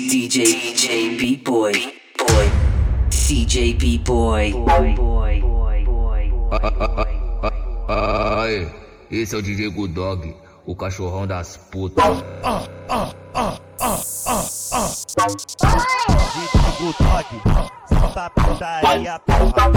DJ B-Boy, CJ B-Boy. Ai, esse é o DJ Good Dog, o cachorrão das putas. DJ Good Dog, essa putaria, porra.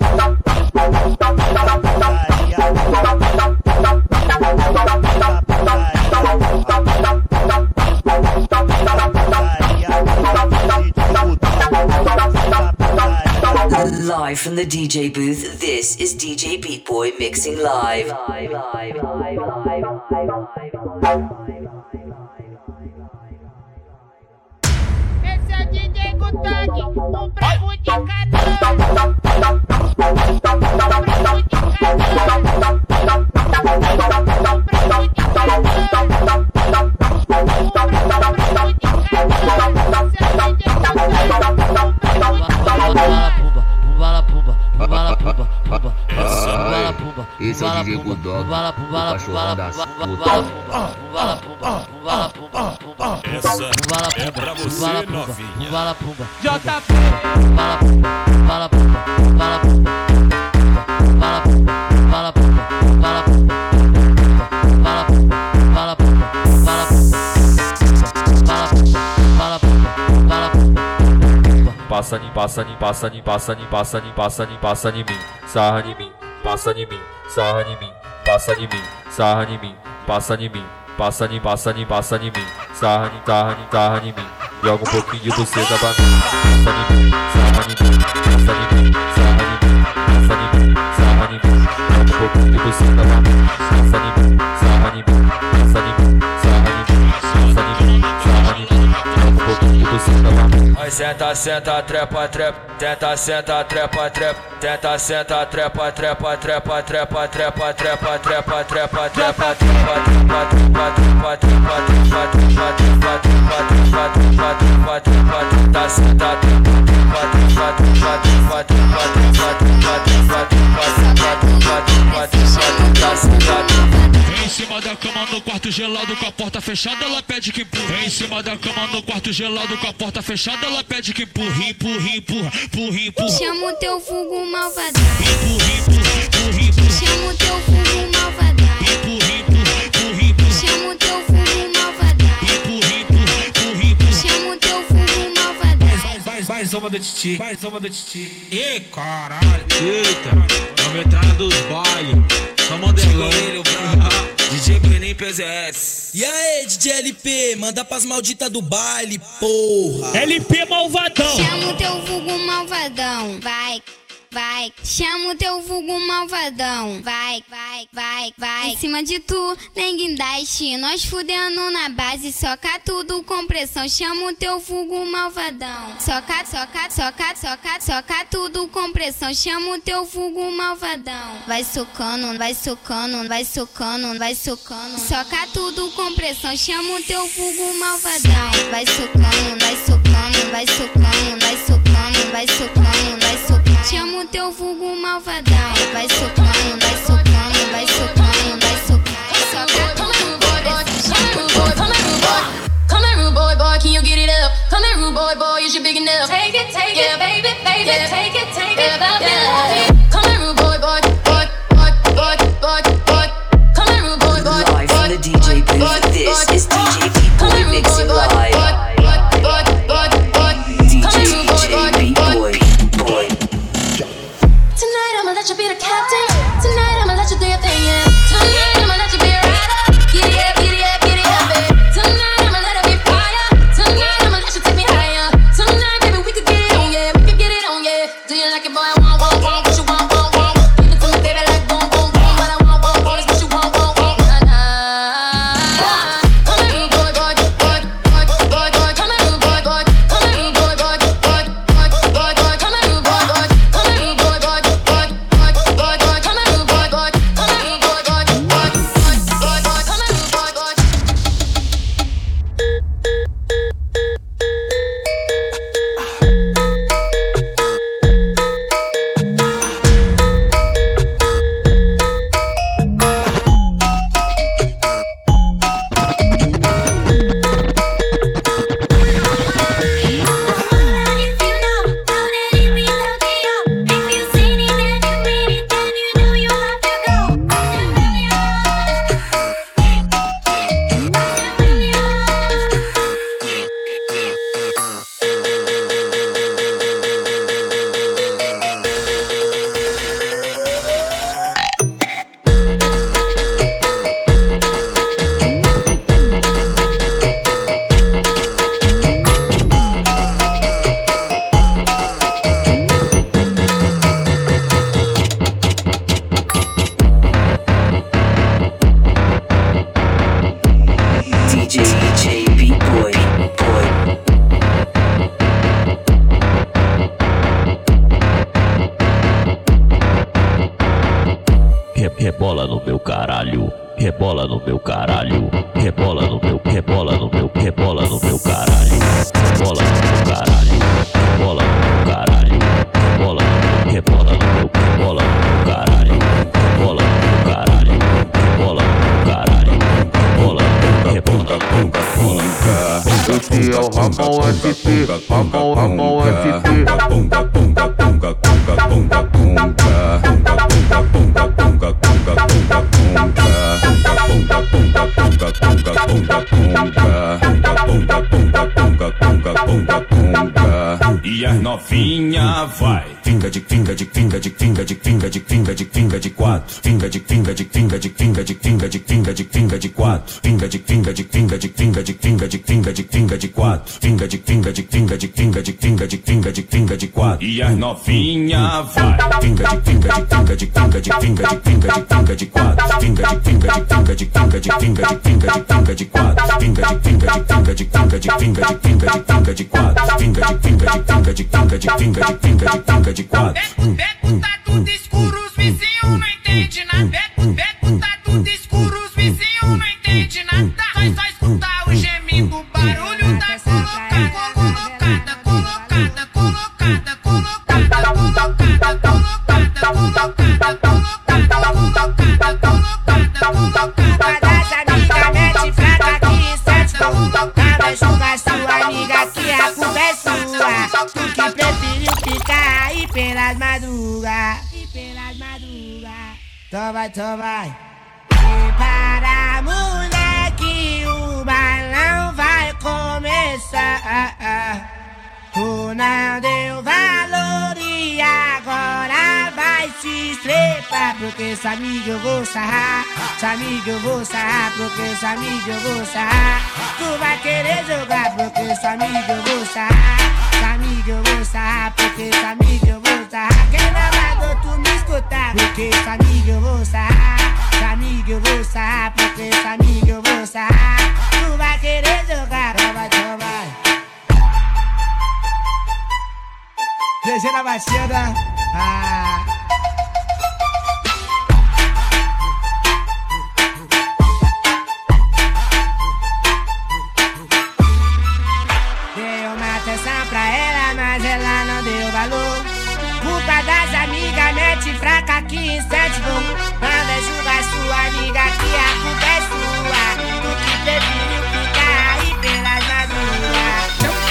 Live from the DJ booth, this is DJ B-Boy mixing live. Esse é o DJ Good Dog, o brabo de canão. Esse é o DJ Good Dog, o cachorrão das putas. Essa é pra você, novinha. Passa em mim, sarra em mim, passa em mim, sarra em mim, passa em mim, sarra em mim, passa em mim, passa em mim, sarra em mim, joga um pouquinho de buceta pra mim, passa em mim, sarra em mim, passa em mim, sarra em mim, passa em mim, sarra em mim, joga um pouquinho de buceta pra mim, passa em mim, sarra em mim, passa em mim, sarra em mim, passa em mim, sarra em mim, joga um pouquinho de buceta pra mim. Vai senta, trepa, tenta, senta, trepa, tenta, senta, trepa, Em cima da cama no quarto gelado com a porta fechada, ela pede que empurre. Em cima da cama no quarto gelado com a porta fechada, ela pede que empurre, empurra. Chama o teu vulgo malvadão. Empurre. Chama o teu vulgo malvadão. Empurre. Chama o teu vulgo malvadão. Empurre. Chama o teu vulgo malvadão. Mais uma do Titi. Ê, caralho. Eita, a metralha dos bailes. Só modelão. DJ Brenin PZS. E aí, DJ LP, manda pras malditas do baile, porra. LP malvadão. Chama o teu vulgo malvadão. Vai. Chama o teu vulgo malvadão. Vai. Em cima de tu, nem guindaste. Nós fudendo na base, soca tudo com pressão. Chama o teu vulgo malvadão. Soca tudo com pressão. Chama o teu vulgo malvadão. Vai socando. Soca tudo com pressão. Chama o teu vulgo malvadão. Vai socando. Chama o teu vulgo malvadão. Vai socando. Soca tudo com pressão. Come here, rude boy, can you get it up? Come here, rude boy, is you big enough? Take it, yeah, baby, yeah, take it up, yeah. Come here, rude boy. Come here, rude boy. Live from the DJ booth, this is DJ B-Boy mixing live. DJ B-Boy. Tonight I'ma let you be the captain. Tonight I'ma let you do your thing, yeah. Tonight I'ma let you be a rider. Giddy up, baby. Tonight I'ma let it be fire. Tonight I'ma let you take me higher. Tonight, baby, we could get it on, yeah. Do you like it, boy? I want. no meu caralho. Rebola no meu, rebola no meu, rebola no meu caralho. Rebola no meu caralho. Rebola no meu caralho. Rebola no meu, rebola no meu, rebola no meu caralho. Rebola no meu caralho. Rebola no meu caralho. Rebola no meu, rebola no meu caralho. Esse é o Ramon ST, Ramon ST. E as novinha vai. Finga de finga de finga de finga de finga de finga de finga de quatro. Finga de finga de finga de finga de finga de finga de finga de quatro. Finga de finga de finga de finga de finga de finga de finga de quatro. Finga de finga de finga de finga de finga de finga de finga de quatro. E as novinha vai. Finga de finga de finga de finga de finga de finga de finga de quatro. Finga de finga de finga de finga de finga de finga de finga de quatro. Finga de finga de finga de finga de finga de finga de finga de quatro. Finga de finga de finga de finga de finga de finga de finga de quatro. Beco tá tudo escuro, os vizinhos não entendem nada. Beco tá tudo escuro, os vizinhos não entendem nada. Só escutar o gemido, o barulho da colocada, colocada, colocada, colocada, colocada, colocada, colocada. Das amigas mete fraca aqui em sete. Vai julgar sua amiga que a culpa é sua. Tu que preferiu ficar aí pelas madrugas. Então vai. Prepara, moleque, o balão vai começar. Tu não deu valor e agora vai se estrepar. Porque essa amiga eu vou sarrar. Essa amiga eu vou sarrar. Porque essa amiga eu vou sarrar. Tu vai querer jogar. Porque essa amiga eu vou sarrar. Essa amiga eu vou sarrar. Porque essa amiga eu vou sarrar. Quem não mandou tu me escutar? Porque essa amiga eu vou sarrar. Essa amiga eu vou sarrar. Porque essa amiga eu vou sarrar. Tu vai querer jogar. Então vai. GG na batida. Dei uma atenção pra ela, mas ela não deu valor. Culpa das amigas, mete fraca aqui em sete voo. Manda julgar sua amiga que a culpa é sua. Tu que preferiu ficar aí pelas madrugas.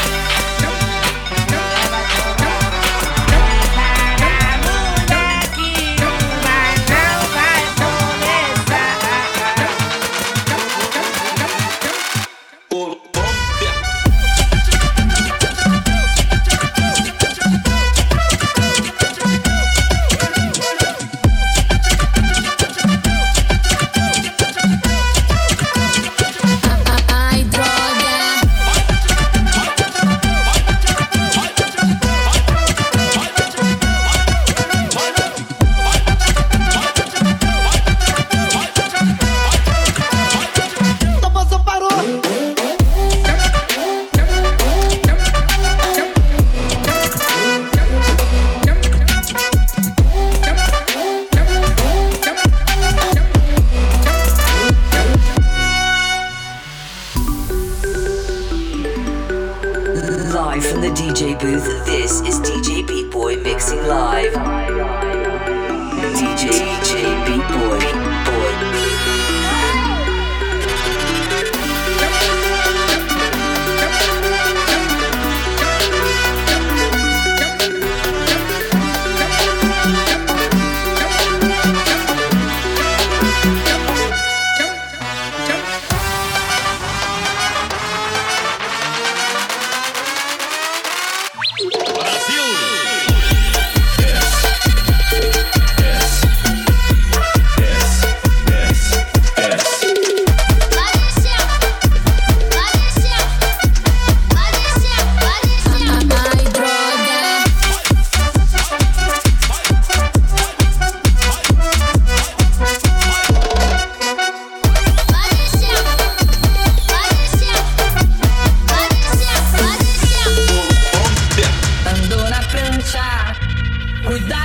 Live from the DJ booth, this is DJ Beat Boy mixing live. DJ Beat Boy.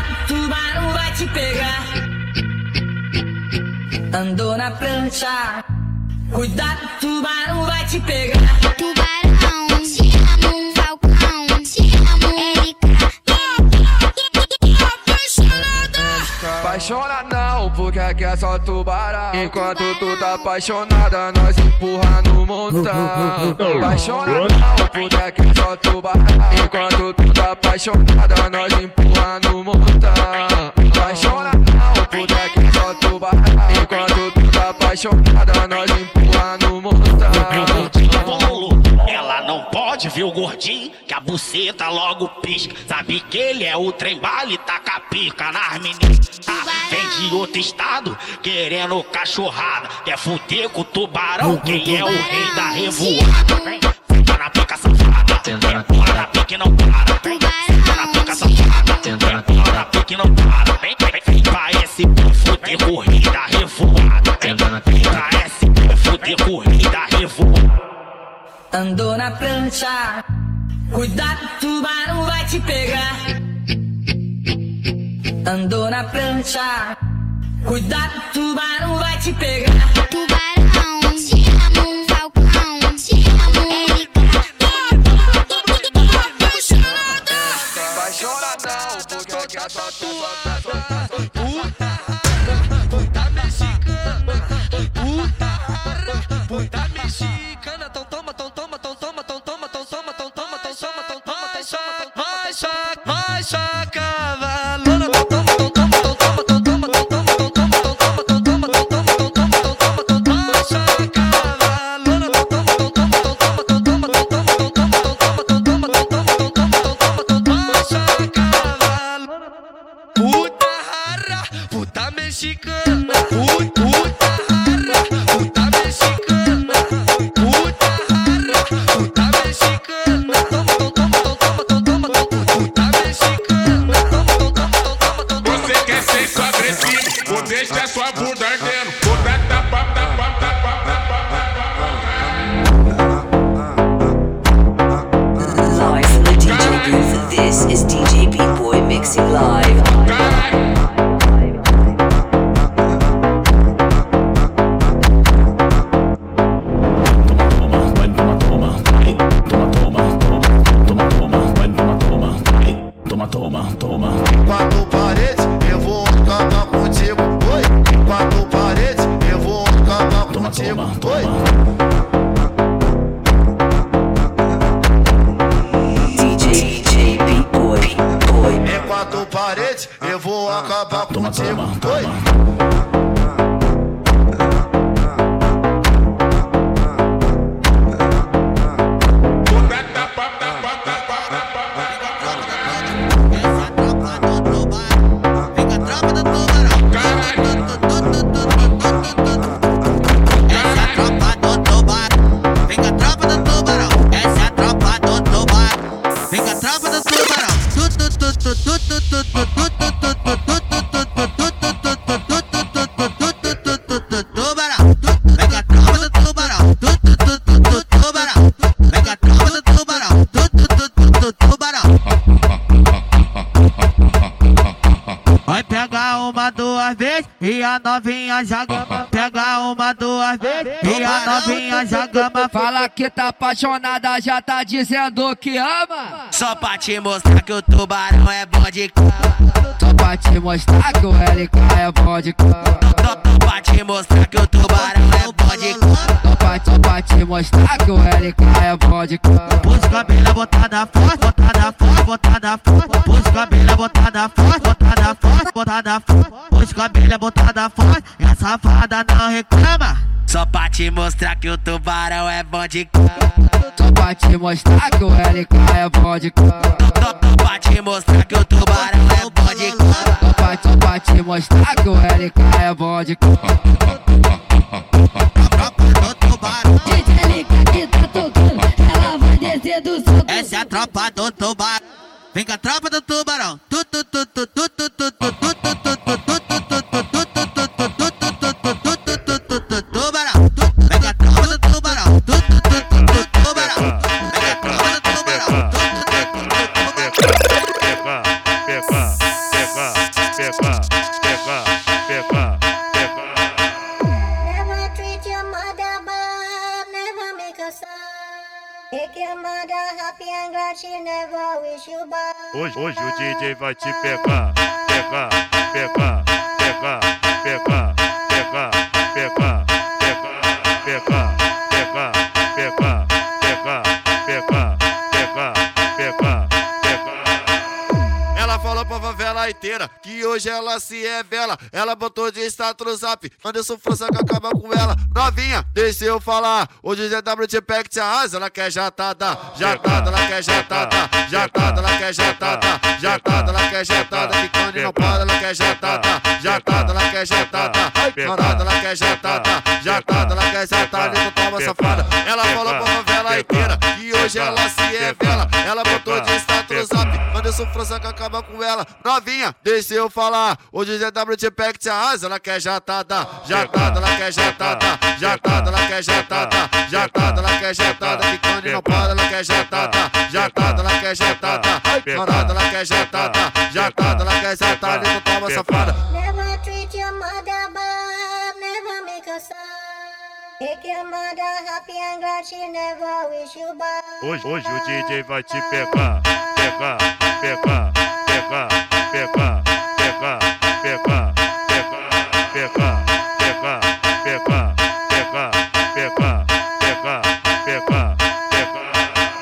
Andou na prancha, Cuidado, tubarão vai te pegar. Tubarão, te amo, Falcão, te amo, Erika. Apaixona não, porque aqui é só tubarão. Enquanto tu tá apaixonada, nós empurra no montão. Apaixona não, porque aqui é só tubarão. Enquanto tu tá apaixonada, nós empurra no montão. Apaixona não, porque aqui é só tubarão. Enquanto tu tá apaixonada, nós empurra no montão. Ela não pode ver o gordinho, que a buceta logo pisca. Sabe que ele é o trem-bala e taca pica nas meninas. Vem de outro estado, querendo cachorrada. Quer fuder com o tubarão, quem é o rei da revoada. Senta na pica safada, empurra na pica e não para. Senta na pica safada, empurra na pica e não para. Vem pra SP fuder corrida revoada. Vem pra SP fuder corrida revoada. Andou na prancha, cuidado, tubarão vai te pegar. Andou na prancha, cuidado, tubarão vai te pegar. Tubarão, te amo, Falcão, te amo, Erika. Apaixona não, porque aqui é só tubarão. Puta mexicana, puta mexicana. Tão toma, tão toma, tão toma, tão toma, tão toma, tão toma, tão toma, tão toma, tão toma, vai só cavalona. Tão toma, tão toma, tão toma, tão toma, tão toma, tão toma, tão toma, tão toma, tão toma, tão toma, tão toma, tão toma, vai só cavalona. Tão toma, tão toma, tão toma, tão toma, tão toma, tão toma, tão toma, tão toma, tão toma, tão toma, tão toma, tão toma, vai só cavalona. Puta rara, puta mexicana, puta rara, puta mexicana, puta rara, puta mexicana. Toma, toma, toma, toma, toma, toma, puta mexicana. Toma, toma, toma, toma. Você quer ser só agressivo, vou deixar sua bunda ardendo. Vou dar tapa, tapa, tapa, Live from the DJ booth, this is DJ Beat Boy mixing live. Quatro paredes, eu vou acabar contigo. Oi, quatro paredes, eu vou acabar contigo. Oi. DJ Beat Boy. É quatro paredes, eu vou acabar contigo. Oi. Vai pegar uma, duas vezes e a novinha já gama. Pega uma, duas vezes e a novinha já gama. Fala que tá apaixonada, já tá dizendo que ama. Só pra te mostrar que o tubarão é bom de cama. Só pra te mostrar que o LK é bom de cama. Só pra te mostrar que o tubarão é bom de cama. Só pra te mostrar que o LK é bom de cama. Pus cabelo botada forte, botada forte, botada forte. Pus cabelo botada forte, botada forte, botada forte. Pus cabelo botada forte, e a safada não reclama. Só pra te mostrar que o tubarão é bom de cama. Só pra te mostrar que o LK é bom de cama. Só pra te mostrar que o tubarão é bom de cama. Só pra te mostrar que o LK é bom de cama. DJ LK que tá tocando, ela vai descer do soco. Essa é a tropa do tubarão. Vem com a tropa do tubarão. Never treat your mother bad. Hoje o DJ vai te pegar, pegar, pegar, pegar, pegar, pegar, pegar, pegar, pegar, pegar, pegar, pegar, pegar, pegar, pegar, pegar. Ela falou pra favela inteira que hoje ela se revela. Ela botou de status no zap, Anderson França que acaba com ela. Novinha, deixa eu falar. Hoje o ZW te pega e te arrasa. Ela quer jatada, jatada, ela quer jatada, jatada, ela quer jatada, jatada, ela quer jatada. Ficando e não para, ela quer jatada, jatada, ela quer jatada, jatada, ela quer jatada, jatada, ela quer jatada. Então toma safada. Ela falou pra favela inteira que hoje ela se revela. Ela botou de status no zap, Anderson França que acaba com ela. Novinha, deixa eu falar. Hoje o ZW te pega e te arrasa. Ela quer jatada, jatada, ela quer jatada, jatada, ela quer jatada, jatada, ela quer jatada. Ficando e não para, ela quer jatada, jatada, ela quer jatada, jatada, ela quer jatada, jatada, ela quer jatada. Então toma safada. Never treat your mother bad, never make her sad. Make your mother happy and glad she never wish you bad. Hoje o DJ vai te pegar, pegar, pegar, pegar, pegar, pegar, pegar, pegar, pegar, pegar, pegar, pegar, pegar, pegar, pegar, pegar.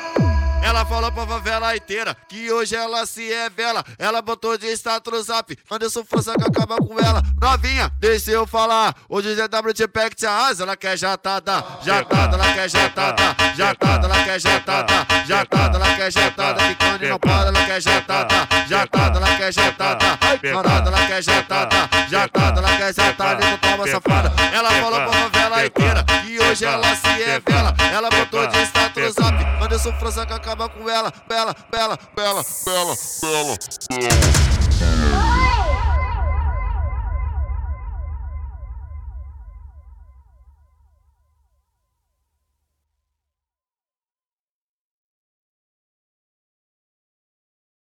Ela falou pra favela inteira que hoje ela se revela. Ela botou de status no zap, Anderson França que acaba com ela. Novinha, deixa eu falar. Hoje o ZW te pega e te arrasa. Ela quer jatada, jatada, ela quer jatada, jatada, ela quer jatada, jatada, ela quer jatada. Ficando e não para, ela quer jatada, jatada, ela quer jatada, jatada, ela quer jatada, jatada, ela quer jatada. Então toma safada. Ela falou pra favela inteira que hoje ela se revela. Ela botou de status no zap, Anderson França que acaba com ela. Bela, bela, bela, bela, bela, bela.